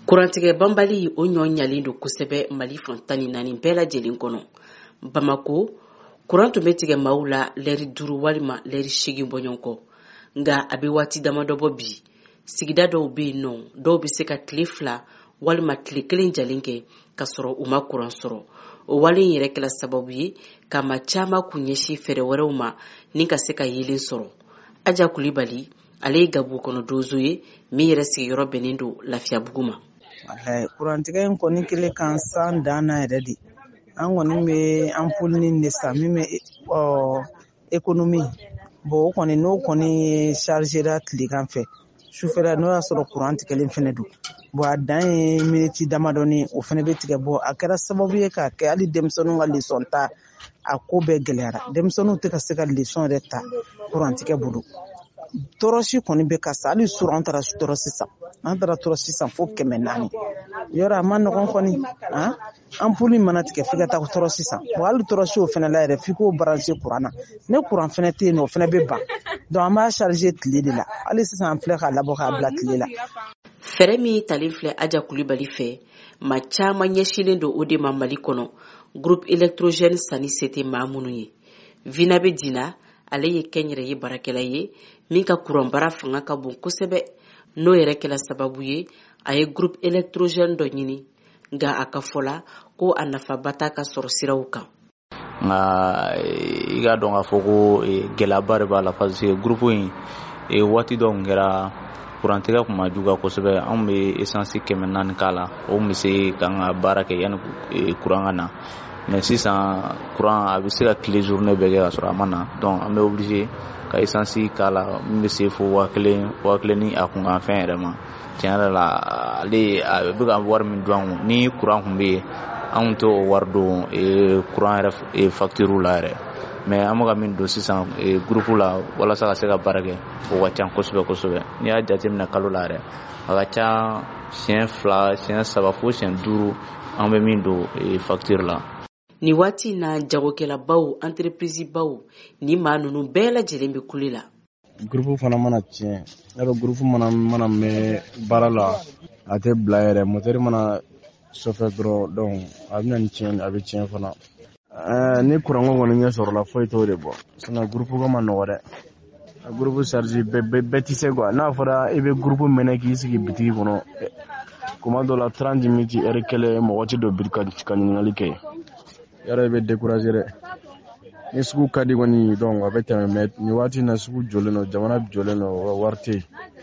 Kurantigɛ banbali o ɲɔ ɲalen don kosɛbɛ Mali fan 14 bɛɛ lajɛlen kɔnɔ. Bamako, kuran tun bɛ tigɛ maaw la lɛri 5 walima lɛri 8 bɔɲɔn kɔ. Nga a bɛ waati damadɔ bɔ bi. Sigida dɔw bɛ yen nɔ, dɔw bɛ se ka tile 2 walima tile 1 jalen kɛ ka sɔrɔ u ma kuran sɔrɔ. O wale in yɛrɛ kɛla sababu ye ka maa caman kun ɲɛsin fɛɛrɛ wɛrɛw ma ni ka se ka yelen sɔrɔ. Aja Kulibali, ale ye Gabugu kɔnɔ donso ye min yɛrɛ sigiyɔrɔ bɛnnen don Lafiyabugu ma. Kurantigɛ in kɔni kelen kan san dan na yɛrɛ de. An kɔni bɛ ampule ni de san min bɛ économie. Bon o kɔni n'o kɔni chargera tilegan fɛ. Sufɛla n'o y'a sɔrɔ kuran tigɛlen fɛnɛ don. Bon a dan ye miniti damadɔni o fɛnɛ bɛ tigɛ bɔ. A kɛra sababu ye k'a kɛ hali denmisɛnninw ka leçon ta a ko bɛɛ gɛlɛyara. Denmisɛnninw tɛ ka se ka leçon yɛrɛ ta kurantigɛ bolo. Tɔrɔsi kɔni bɛ ka sa hali sur an taara tɔrɔsi san. An taara tɔrɔsi san fo 400. Yɔrɔ a ma nɔgɔn kɔni. Ampule mana tigɛ f'i ka taa tɔrɔsi san. Bon hali tɔrɔsi o fɛnɛ la yɛrɛ f'i k'o brancher kuran na. Ne kuran fɛnɛ tɛ yen nɔ o fɛnɛ bɛ ban. Donc an b'a charger tile de la. Hali sisan an filɛ k'a labɔ k'a bila tile la. Fɛrɛ min talen filɛ Aja Kulibali fɛ, maa caman ɲɛsinnen don o de ma Mali kɔnɔ. Groupe électrogène sanni se tɛ maa minnu ye. Vinabe Dina, ale ye kɛnyɛrɛye barakɛla ye min ka kuran bara fanga ka bon kosɛbɛ. N'o yɛrɛ kɛla sababu ye a ye groupe électrogène dɔ ɲini nka a ka fɔla ko a nafaba t'a ka sɔrɔ siraw kan. Nka i ka dɔn k'a fɔ ko gɛlɛyaba de b'a la parce que groupe in waati dɔ kɛra kurantigɛ kun ma juguya kosɛbɛ. Anw bɛ essence 400 k'a la o bɛ se k'an ka baara kɛ yani kuran ka na. Mais sisan kuran a bɛ se ka tile journée bɛɛ kɛ ka sɔrɔ a ma na. Donc an bɛ obligé ka essence k'a la min bɛ se fo 1000 ni a kunkan fɛn yɛrɛ ma. Tiɲɛ yɛrɛ la ale a bɛ ka wari min don an kun ni kuran kun bɛ yen anw t'o wari don kuran yɛrɛ facture la yɛrɛ. Mais an bɛ ka min don sisan groupe la walasa ka se ka baara kɛ o ka ca kosɛbɛ. N'i y'a jateminɛ kalo la yɛrɛ a ka ca siɲɛ 2 siɲɛ 3 fo siɲɛ 5 an bɛ min don facture la. Ni waati in na jagokɛlabaw, entreprise baw, ni maa ninnu bɛɛ lajɛlen bɛ kule la. Groupe fana mana tiɲɛ, yɔrɔ groupe mana mɛn baara la a tɛ bila yɛrɛ, moteur mana chauffer dɔrɔn donc a bɛna ni tiɲɛ a bɛ tiɲɛ fana. Ni kuranko kɔni ɲɛ sɔrɔla foyi t'o de bɔ. Sinon groupe ko ma nɔgɔ dɛ. A groupe charge bɛɛ tɛ se quoi. N'a fɔra i bɛ groupe mɛnɛ k'i sigi bitigi kɔnɔ kuma dɔ la 30 minutes heure kelen mɔgɔ tɛ don bitigi ka ɲininkali kɛ. Yɔrɔ i bɛ décourager dɛ. Ni sugu ka di kɔni donc a bɛ tɛmɛ mais ni waati in na sugu jɔlen don jamana jɔlen don wari tɛ yen.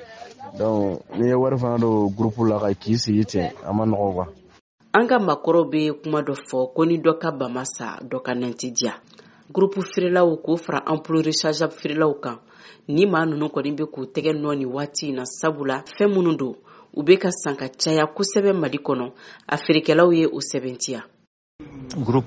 Donc ni ye wari fana don groupe la ka k'i sigi ten a ma nɔgɔ quoi. An ka makɔrɔw bɛ kuma dɔ fɔ ko ni dɔ ka bama sa dɔ ka nan tɛ diya. Groupe feerelaw k'o fara ampule rechargeable feerelaw kan ni maa ninnu kɔni bɛ k'u tɛgɛ nɔ ni waati in na sabula fɛn minnu don u bɛ ka san ka caya kosɛbɛ Mali kɔnɔ a feerekɛlaw ye o sɛbɛntiya. Groupe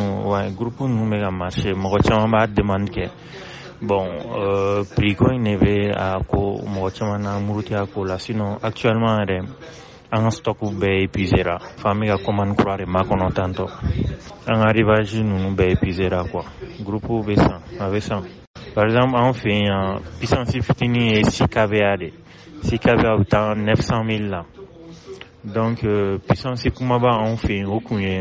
ninnu bɛ ka marché mɔgɔ caman b'a demande kɛ. Bon prix ko in ne bɛ a ko mɔgɔ caman na murutiya ko la sinon actuellement yɛrɛ an ka stock bɛɛ épuisera f'an bɛ ka commande kura de makɔnɔ tantɔ. An ka arrivage ninnu bɛɛ épuisera quoi. Groupe bɛ san a bɛ san. Par exemple an fɛ yan puissance fitinin ye 6 kVA de. 6 kVA bɛ taa 900 000 la. Donc puissance kumaba an fɛ yen o kun ye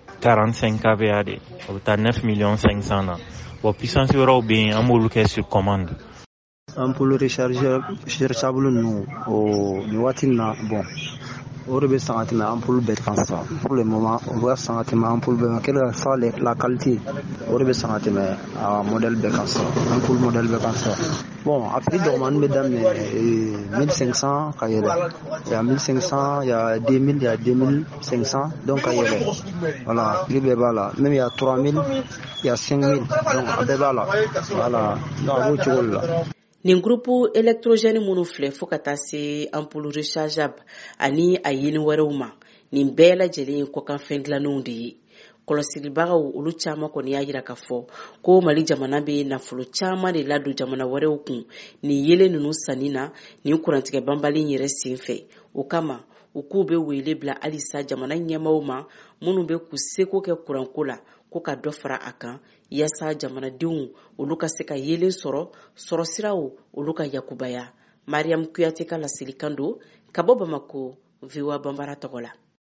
45 kVA de. O bɛ taa 9 500 000 la. Bon puissance wɛrɛw bɛ yen an b'olu kɛ sur commande. Ampule rechargeable ninnu ni waati in na bon o de bɛ san ka tɛmɛ ampule bɛɛ kan sisan. Pour le moment o bɛ san ka tɛmɛ ampule bɛɛ kan quelle que soit la qualité o de bɛ san ka tɛmɛ a modèle bɛɛ kan sisan. Ampule modèle bɛɛ kan sisan. Bon a prix dɔgɔmani bɛ daminɛ 1500 ka yɛlɛ. Il y a 1500, il y a 2000, il y a 2500 donc ka yɛlɛ. Voilà prix bɛɛ b'a la. Même il y a 3000, il y a 5000 donc a bɛɛ b'a la. Voilà donc a b'o cogo de la. Nin groupe électrogène minnu filɛ fo ka taa se ampule rechargeable ani a yeni wɛrɛw ma nin bɛɛ lajɛlen ye kɔkanfɛn dilannenw de ye. Kɔlɔsilibagaw olu caman kɔni y'a jira k'a fɔ ko Mali jamana bɛ nafolo caman de ladon jamana wɛrɛw kun nin yelen ninnu sanni na nin kurantigɛ banbali yɛrɛ sen fɛ. O kama u k'u bɛ wele bila halisa jamana ɲɛmaaw ma minnu bɛ k'u seko kɛ kuranko la ko ka dɔ fara a kan yaasa jamanadenw olu ka se ka yelen sɔrɔ siraw olu ka yakubaya. Mariam Kuyate ka laselikan don ka bɔ Bamako. VOA Bambara tɔgɔ la.